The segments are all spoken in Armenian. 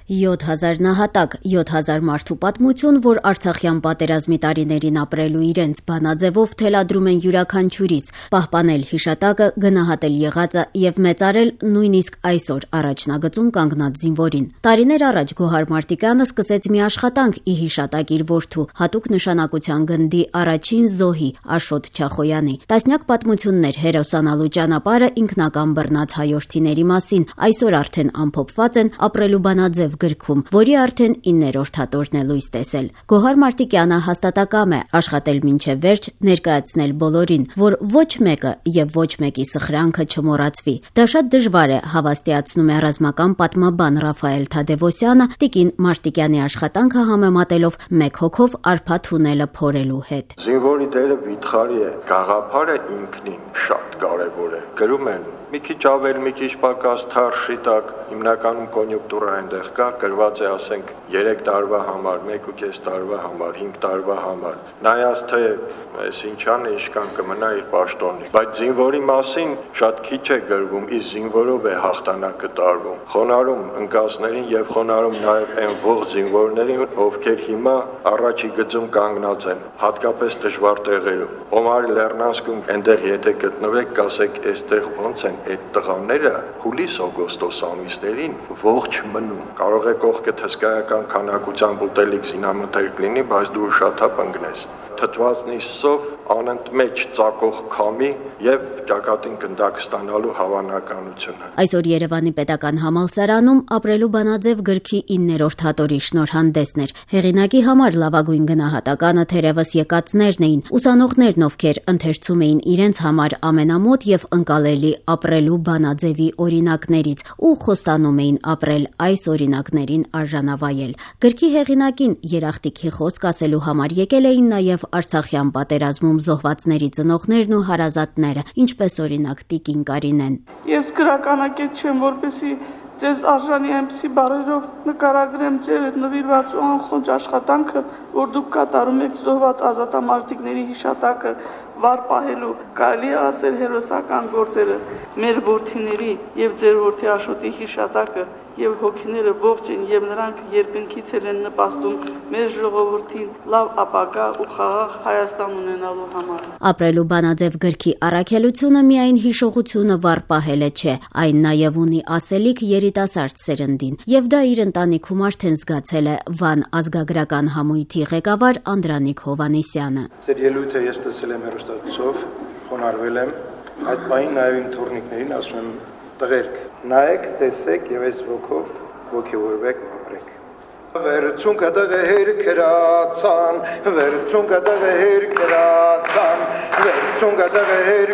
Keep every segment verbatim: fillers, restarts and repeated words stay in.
յոթ հազար նահատակ, յոթ հազար մարդու պատմություն, որ Արցախյան պատերազմի տարիներին ապրելու իրենց բանաձևով թելադրում են յուրաքանչյուրիս, պահպանել հիշատակը, գնահատել եղածը եւ մեծարել նույնիսկ այսօր առաջնագծում կանգնած զինվորին։ Տարիներ առաջ Գոհար Մարտիկյանը սկսեց մի աշխատանք ի հիշատակ իր որդու, հատուկ նշանակության գնդի առաջին զոհի Աշոտ Չախոյանի։ Տասնյակ պատմություններ հերոսանալու ճանապարհը ինքնական բռնած հայրենիների մասին այսօր արդեն ամփոփված են ապրելու բանաձև գրքում, որի արդեն իններորդ հատորն է լույս տեսել։ Գոհար Մարտիկյանը հաստատակամ է աշխատել մինչև վերջ, ներկայացնել բոլորին, որ ոչ մեկը եւ ոչ մեկի սխրանքը չմոռացվի։ Դա շատ դժվար է, հավաստիացնում է ռազմական պատմաբան Ռաֆայել Թադևոսյանը, տիկին Մարտիկյանի աշխատանքը համեմատելով մեկ հոգով արփա թունելը փորելու հետ։ Զինվորի դերը վիթխարի է, գաղափարը ինքնին շատ կարևոր է։ Գրում են մի քիչ ավել, մի քիչ պակաս, թարշի տակ, հիմնականում կոնյուկտուրա այնտեղ կա, գրված է ասենք երեք տարվա համար, մեկ ու կես տարվա համար, հինգ տարվա համար։ Նայած թե այս ինչան է, ինչքան կմնա իր պաշտոնի։ Բայց զինվորի մասին շատ քիչ է գրվում, իսկ զինվորով է հաղթանակը տարվում։ Խոնարհում ընկածներին եւ խոնարհում նաեւ այն ողջ զինվորներին, ովքեր հիմա առաջի գծում կանգնած են, հատկապես դժվար տեղերում։ Օմարի Լեռնանսկում այնտեղ եթե գտնվեք, կասեք, այստեղ ոնց են այդ տղաները հուլիս-օգոստոս ամիսներին ողջ մնում։ Կարող է կողքդ հսկայական քանակությամբ ուտելիք զինամթերք լինի, բայց դու ուշաթափ ընկնես։ Թթվածնիսով անընդմեջ ծակող քամի եւ ճակատին գնդակ ստանալու հավանականությունը։ Այսօր Երևանի պետական համալսարանում ապրելու բանաձև գրքի իններորդ հատորի շնորհանդեսն էր։ Հեղինակի համար լավագույն գնահատականը թերևս եկածներն էին, ուսանողներն, ովքեր ընթերցում էին իրենց համար ամենամոտ եւ ընկալելի ապրելու բանաձևի օրինակներից ու խոստանում էին ապրել այս օրինակներին արժանավայել։ Գրքի հեղինակին երախտիկի խոսք ասելու համար եկել էին նաեւ Արցախյան պատերազմում զոհվածների ծնողներն ու հարազատները, ինչպես օրինակ տիկին Կարինեն։ Ես գրականագետ չեմ, որպեսզի ձեզ արժանի այնպիսի բառերով նկարագրեմ ձեր նվիրված ու անխոնջ աշխատանքը, որ դուք կատարում եք զոհված ազատամարտիկների հիշատակը վար պահելու, կարելի է ասել հերոսական գործերը։ Մեր որդիների եւ ձեր որդի Աշոտի հիշատակը եւ հոգիները ողջ են եւ նրանք երկնքից են նպաստում մեր ժողովրդին լավ ապագա ու խաղաղ Հայաստան ունենալու համար։ Ապրելու բանաձև գրքի առաքելությունը միայն հիշողությունը վառ պահելը չէ, այն նաեւ ունի ասելիք երիտասարդ սերնդին, եւ դա իր ընտանիքում արդեն զգացել է Վան ազգագրական համույթի ղեկավար Անդրանիկ Հովանեսյանը։ Ձեր ելույթը ես տեսել եմ հեռուստացույցով, խոնարհվել եմ, այդ բանին նաեւ իմ թորնիկներին ասում եմ տղերք, նայեք, տեսեք եւ այս ոգով ոգևորվեք ու ապրեք։ Վերցուն կդղեր քրացան, վերցուն կդղեր քրացան, վերցուն կդղեր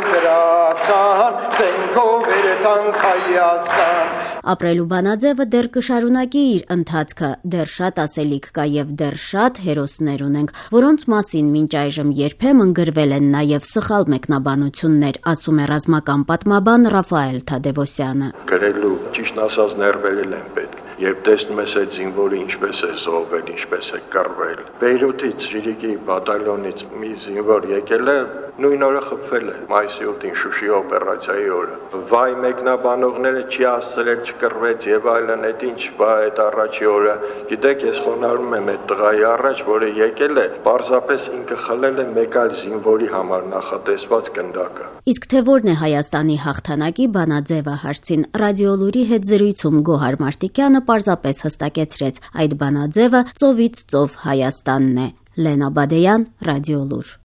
քրացան, ցենքով երթան Հայաստան։ Ապրելու բանաձևը դեռ կշարունակի իր ընթացքը, դեռ շատ ասելիք կա եւ դեռ շատ հերոսներ ունենք, որոնց մասին մինչ այժմ երբեմն գրվել են նաեւ սխալ մեկնաբանություններ, ասում է ռազմական պատմաբան Ռաֆայել Թադևոսյանը։ Գրելու ճիշտ ասած ներվերել են պետք, երբ տեսնում ես այդ զինվորը ինչպես է զոհվել, ինչպես է կռվել։ Բեյրութից, Ժիրիկի բատալյոնից մի զինվոր եկել է, նույն օրը խփվել է, մայիսի ութին Շուշի օպերացիայի օրը։ Վայ մեկնաբանողները չի ասցրել, չկռվեց եւ այլն, այդ ինչ բա այդ առաջի օրը։ Գիտեք, ես խոնարհում եմ այդ տղայի առաջ, որը եկել է, պարզապես ինքը խլել է մեկ այլ զինվորի համար նախատեսված գնդակը։ Իսկ թե որն է Հայաստանի հաղթանակի բանաձևը հարցին Ռադիոլուրի հետ զրույցում Գոհար Մարտիկյանը պարզապես հստակեցրեց, այդ բանաձևը ծովից ծով Հայաստանն է։ Լենա Բադեյան, Ռադիոլուր։